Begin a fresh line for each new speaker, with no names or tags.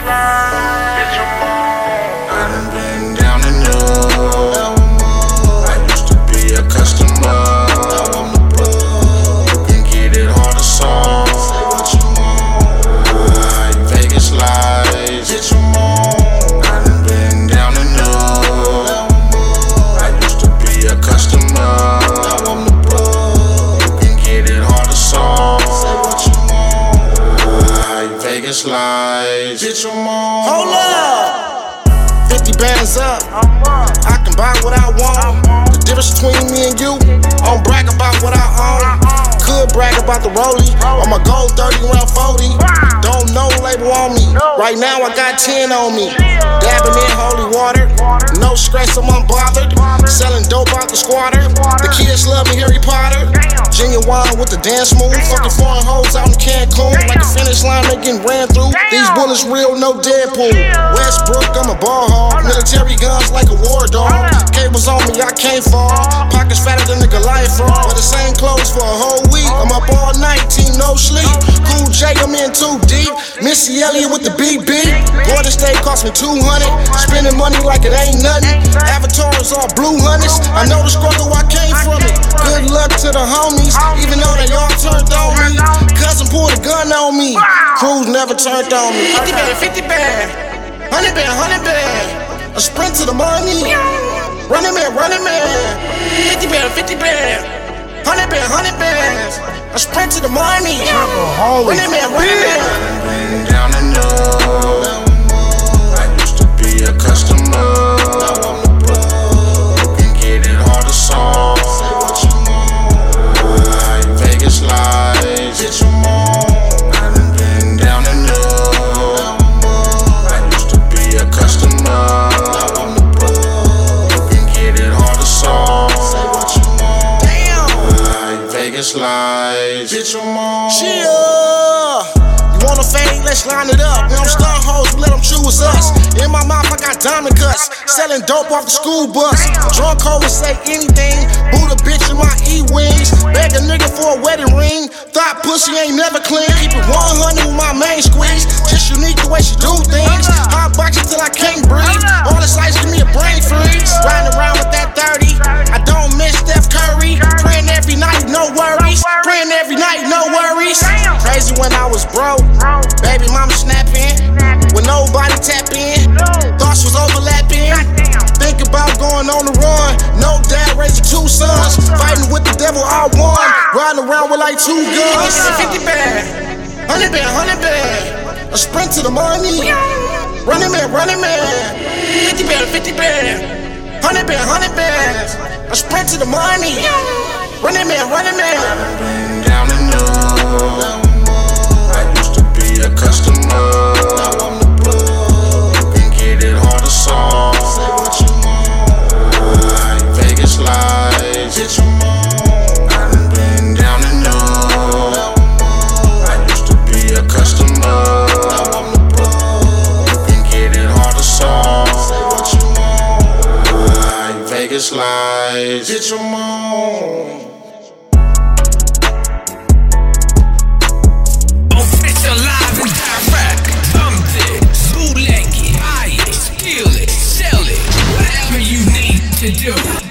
I done been down and low. I used to be a customer. Now I'm the plug. You can get it hard to solve. Say what you want. Vegas lies. Get your mom. I done been down and low. I used to be a customer. Now I'm the plug. You can get it hard to solve. Say what you want. Vegas lies. Get your mom.
Hold up. 50 bands up. I can buy what I want. The difference between me and you, I don't brag about what I own. Could brag about the rollie. On my gold 30 round 40. Don't know label on me. Right now I got 10 on me. Dabbing in holy water. No stress, I'm unbothered. Selling dope out the squatter. The kids love me, Harry Potter. Genuine with the dance move. Fucking foreign hoes out in Cancun. Like a finish line, they getting ran through. These bullets real, no Deadpool. Westbrook, I'm a ball hog. Military guns like a war dog. Cables on me, I can't fall. Pockets fatter than the Goliath from. Wear the same clothes for a whole week. I'm up all night, team no sleep. Cool J, I'm in too deep. Missy Elliott with the BB. Golden State cost me 200. Spending money like it ain't nothing. Avatar is all blue honeys. I know the struggle, I came from it. Good luck to the homies, even though they all turned on me. Cousin pulled a gun on me. Crews never turned on me. 50 band, 50 band. 100 band, 100 band. A sprint to the money. Running man, 50 band, 50 band. 100 band, 100 bands. A sprint to the money. Running man, running man.
Been down and low. I used to be a customer. Now I'm the plug. You can get it hard to solve. Say what you want. Vegas lies. Get your mom. I done been down and low. I used to be a customer. Now I'm the plug. You can get it hard to solve. Say what you want.
Damn.
Vegas lies. Get your mom.
You wanna fade? Let's line it up. We don't stun hoes, we let them choose us. In my mouth, I got diamond cuts. Selling dope off the school bus. Drunk hoe would say anything. Boot a bitch in my E-wings. Beg a nigga for a wedding ring. Thought pussy ain't never clean. Keep it 100 with my main squeeze. Just unique the way she do things. Hot box it till I can't breathe. All this ice give me a brain freeze. Riding around with that 30. I don't miss Steph Curry. Praying every night, no worries. Praying every night, no worries. Crazy when I was broke. Baby mama snapping. When nobody tap in. Thoughts was overlapping. Think about going on the run. No dad raising 2 sons. Fighting with the devil, I won. Riding around with like 2 guns. 50 band. 100 band, 100 band. A sprint to the money. Running man, 50 band, 50 band. 100 band, 100 bands. A sprint to the money. Running man, running man.
Been down and low. I used to be a customer. Now I'm the plug. You can get it hard to solve. Say what you want. Vegas lies. Get your mom. I done been down and low. I used to be a customer. Now I'm the plug. You can get it hard to solve. Say what you want. Vegas lies. Get your mom.
Live and direct, dump it, bootleg it, buy it, steal it, sell it, whatever you need to do.